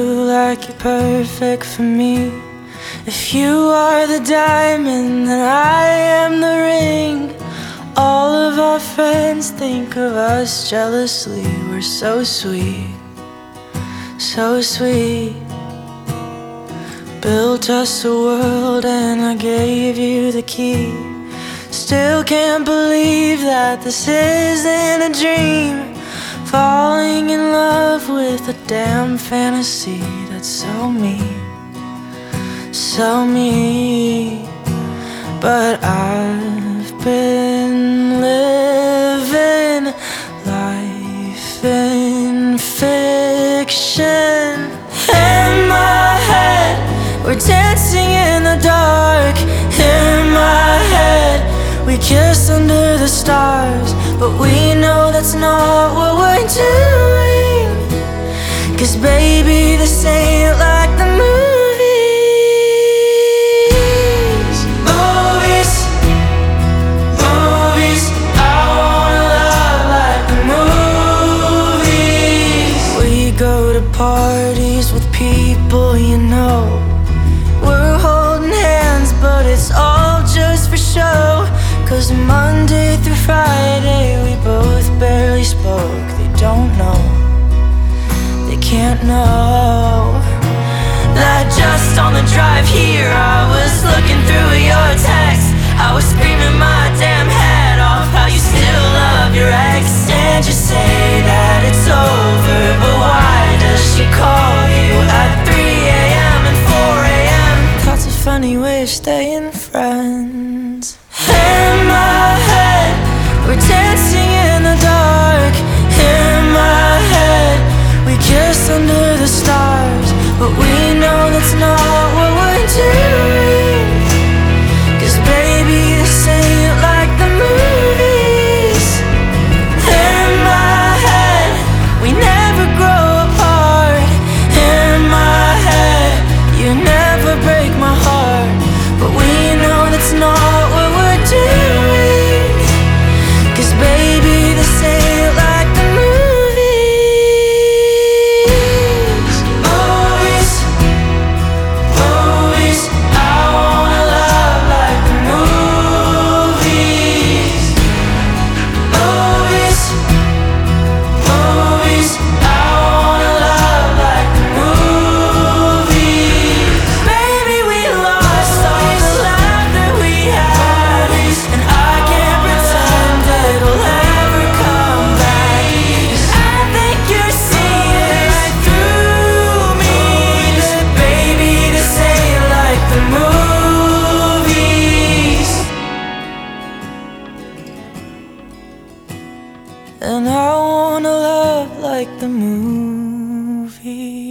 like you're perfect for me. If you are the diamond, then I am the ring. All of our friends think of us jealously. We're so sweet, so sweet. Built us a world and I gave you the key. Still can't believe that this isn't a dream. Falling in love with a damn fantasy. That's so me, so me. But I've been living life in fiction. In my head, we're dancing in the dark. In my head, we kiss under the stars. But we know that's not what we're doing. 'Cause baby, this ain't like the movies. Movies, movies, I wanna love like the movies. We go to parties with people you know. We're holding hands, but it's all just for show. 'Cause Monday through Friday we both barely spoke. They don't know, they can't know that just on the drive here I was looking through your text. I was screaming my damn head off how you still love your ex. And you say that it's over, but why does she call you at 3 a.m. and 4 a.m.? That's a funny way of staying friends. In my head, we're dancing in the dark. In my head, we kiss under the stars. But we know that's not what we're doing. 'Cause baby, this ain't like the movies. In my head, we never grow apart. In my head, you never break my heart. But we know that's not what we're doing. 'Cause baby, this ain't like the movies. Movies, movies, I wanna love like the movies. Movies, movies, I wanna love like the movies. Baby, we lost all the love that we had, and I can't pretend that it'll ever come back. 'Cause I think you're seeing right through me. That baby, this ain't like the movies. And I wanna love like the movies.